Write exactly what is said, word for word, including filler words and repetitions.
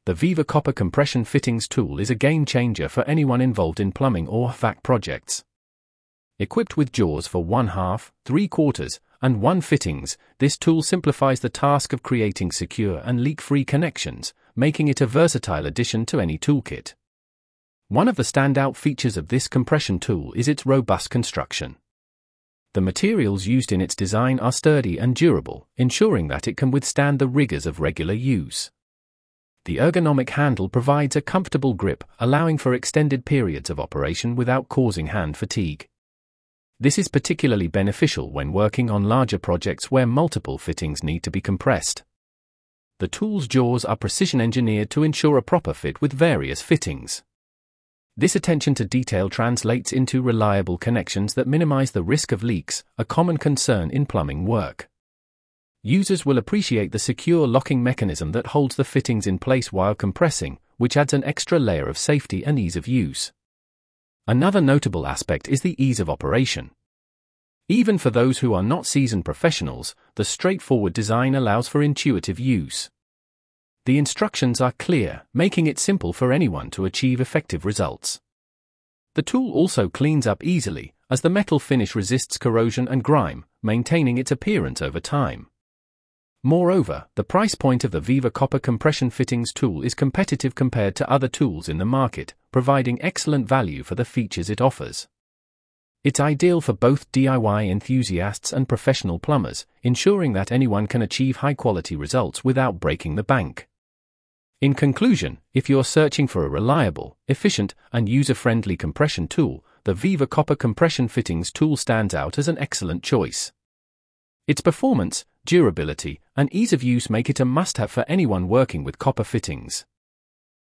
the Viva Copper Compression Fittings tool is a game-changer for anyone involved in plumbing or H V A C projects. Equipped with jaws for one half, three quarters, and one fittings, this tool simplifies the task of creating secure and leak-free connections, making it a versatile addition to any toolkit. One of the standout features of this compression tool is its robust construction. The materials used in its design are sturdy and durable, ensuring that it can withstand the rigors of regular use. The ergonomic handle provides a comfortable grip, allowing for extended periods of operation without causing hand fatigue. This is particularly beneficial when working on larger projects where multiple fittings need to be compressed. The tool's jaws are precision-engineered to ensure a proper fit with various fittings. This attention to detail translates into reliable connections that minimize the risk of leaks, a common concern in plumbing work. Users will appreciate the secure locking mechanism that holds the fittings in place while compressing, which adds an extra layer of safety and ease of use. Another notable aspect is the ease of operation. Even for those who are not seasoned professionals, the straightforward design allows for intuitive use. The instructions are clear, making it simple for anyone to achieve effective results. The tool also cleans up easily, as the metal finish resists corrosion and grime, maintaining its appearance over time. Moreover, the price point of the Viva Copper Compression Fittings tool is competitive compared to other tools in the market, providing excellent value for the features it offers. It's ideal for both D I Y enthusiasts and professional plumbers, ensuring that anyone can achieve high-quality results without breaking the bank. In conclusion, if you're searching for a reliable, efficient, and user-friendly compression tool, the Viva Copper Compression Fittings tool stands out as an excellent choice. Its performance, durability, and ease of use make it a must-have for anyone working with copper fittings.